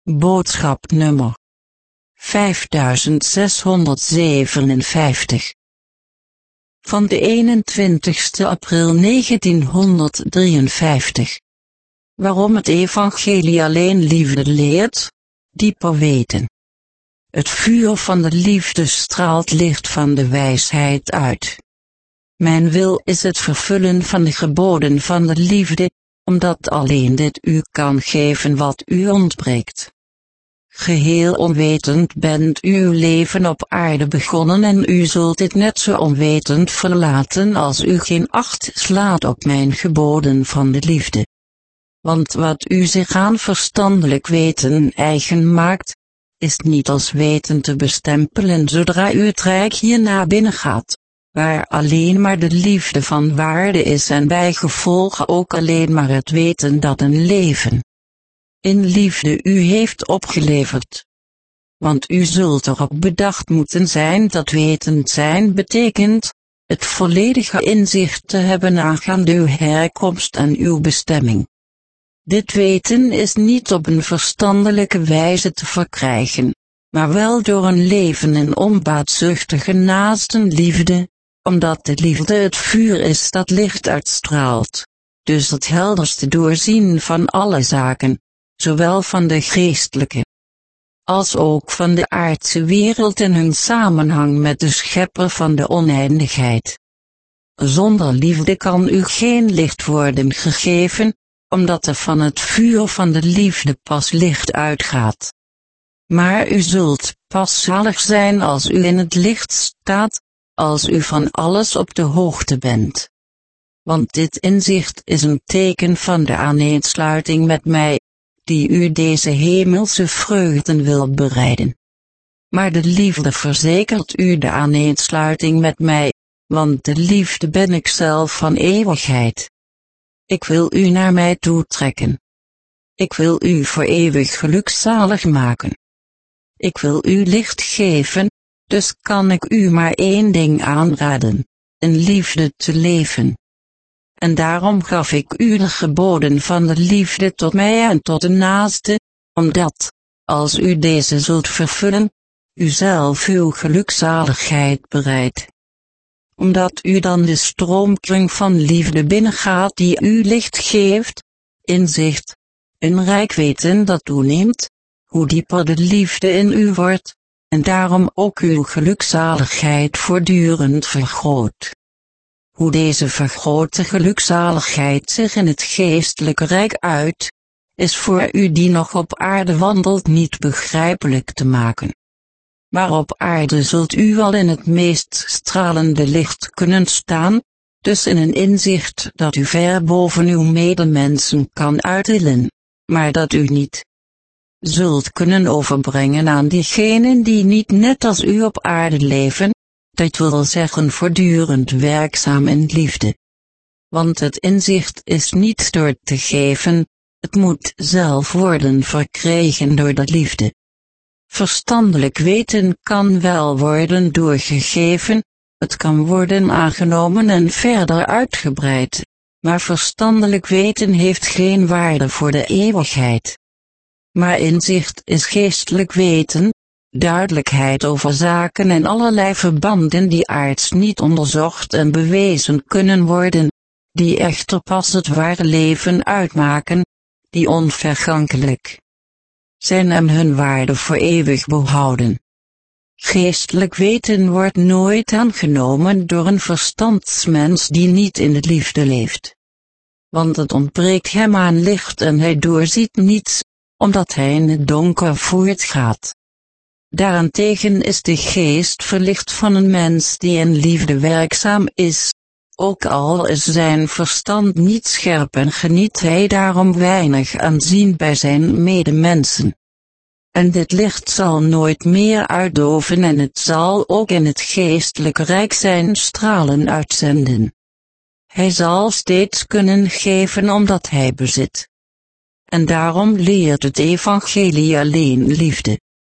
Boodschap nummer 5657. Van de 21ste april 1953. Waarom het evangelie alleen liefde leert, dieper weten. Het vuur van de liefde straalt licht van de wijsheid uit. Mijn wil is het vervullen van de geboden van de liefde, omdat alleen dit u kan geven wat u ontbreekt. Geheel onwetend bent u uw leven op aarde begonnen en u zult dit net zo onwetend verlaten als u geen acht slaat op mijn geboden van de liefde. Want wat u zich aan verstandelijk weten eigen maakt, is niet als weten te bestempelen zodra u het rijk hierna binnengaat, waar alleen maar de liefde van waarde is en bij gevolg ook alleen maar het weten dat een leven in liefde u heeft opgeleverd. Want u zult erop bedacht moeten zijn dat wetend zijn betekent, het volledige inzicht te hebben aangaande uw herkomst en uw bestemming. Dit weten is niet op een verstandelijke wijze te verkrijgen, maar wel door een leven in onbaatzuchtige naastenliefde, omdat de liefde het vuur is dat licht uitstraalt, dus het helderste doorzien van alle zaken, zowel van de geestelijke als ook van de aardse wereld in hun samenhang met de schepper van de oneindigheid. Zonder liefde kan u geen licht worden gegeven, omdat er van het vuur van de liefde pas licht uitgaat. Maar u zult pas zalig zijn als u in het licht staat, als u van alles op de hoogte bent. Want dit inzicht is een teken van de aaneensluiting met mij, die u deze hemelse vreugden wil bereiden. Maar de liefde verzekert u de aaneensluiting met mij, want de liefde ben ik zelf van eeuwigheid. Ik wil u naar mij toe trekken. Ik wil u voor eeuwig gelukzalig maken. Ik wil u licht geven, dus kan ik u maar één ding aanraden, in liefde te leven. En daarom gaf ik u de geboden van de liefde tot mij en tot de naaste, omdat, als u deze zult vervullen, u zelf uw gelukzaligheid bereidt. Omdat u dan de stroomkring van liefde binnengaat die u licht geeft, inzicht, een rijk weten dat toeneemt, hoe dieper de liefde in u wordt, en daarom ook uw gelukzaligheid voortdurend vergroot. Hoe deze vergrote gelukzaligheid zich in het geestelijke rijk uit, is voor u die nog op aarde wandelt niet begrijpelijk te maken. Maar op aarde zult u al in het meest stralende licht kunnen staan, dus in een inzicht dat u ver boven uw medemensen kan uittillen, maar dat u niet zult kunnen overbrengen aan diegenen die niet net als u op aarde leven, dat wil zeggen voortdurend werkzaam in liefde. Want het inzicht is niet door te geven, het moet zelf worden verkregen door de liefde. Verstandelijk weten kan wel worden doorgegeven, het kan worden aangenomen en verder uitgebreid, maar verstandelijk weten heeft geen waarde voor de eeuwigheid. Maar inzicht is geestelijk weten, duidelijkheid over zaken en allerlei verbanden die aards niet onderzocht en bewezen kunnen worden, die echter pas het ware leven uitmaken, die onvergankelijk zijn en hun waarde voor eeuwig behouden. Geestelijk weten wordt nooit aangenomen door een verstandsmens die niet in de liefde leeft. Want het ontbreekt hem aan licht en hij doorziet niets, omdat hij in het donker voortgaat. Daarentegen is de geest verlicht van een mens die in liefde werkzaam is, ook al is zijn verstand niet scherp en geniet hij daarom weinig aanzien bij zijn medemensen. En dit licht zal nooit meer uitdoven en het zal ook in het geestelijke rijk zijn stralen uitzenden. Hij zal steeds kunnen geven omdat hij bezit. En daarom leert het evangelie alleen liefde.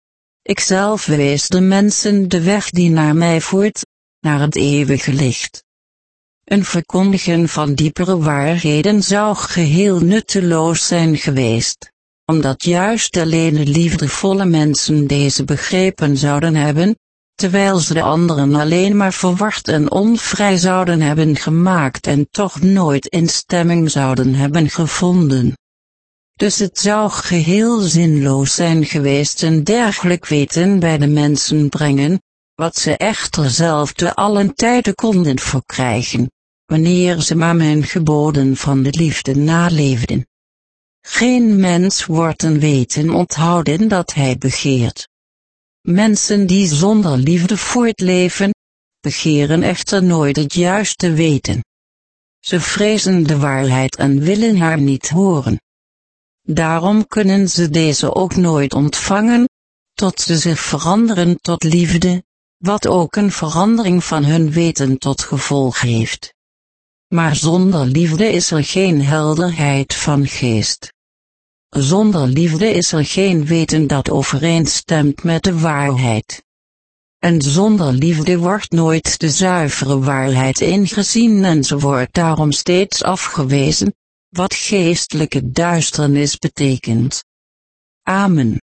Ikzelf wees de mensen de weg die naar mij voert, naar het eeuwige licht. Een verkondigen van diepere waarheden zou geheel nutteloos zijn geweest. omdat juist alleen de liefdevolle mensen deze begrepen zouden hebben, terwijl ze de anderen alleen maar verward en onvrij zouden hebben gemaakt en toch nooit instemming zouden hebben gevonden. Dus het zou geheel zinloos zijn geweest een dergelijk weten bij de mensen brengen, wat ze echter zelf te allen tijde konden verkrijgen, wanneer ze maar mijn geboden van de liefde naleefden. Geen mens wordt een weten onthouden dat hij begeert. Mensen die zonder liefde voortleven, begeren echter nooit het juiste weten. Ze vrezen de waarheid en willen haar niet horen. Daarom kunnen ze deze ook nooit ontvangen, tot ze zich veranderen tot liefde, wat ook een verandering van hun weten tot gevolg heeft. Maar zonder liefde is er geen helderheid van geest. Zonder liefde is er geen weten dat overeenstemt met de waarheid. En zonder liefde wordt nooit de zuivere waarheid ingezien en ze wordt daarom steeds afgewezen, wat geestelijke duisternis betekent. Amen.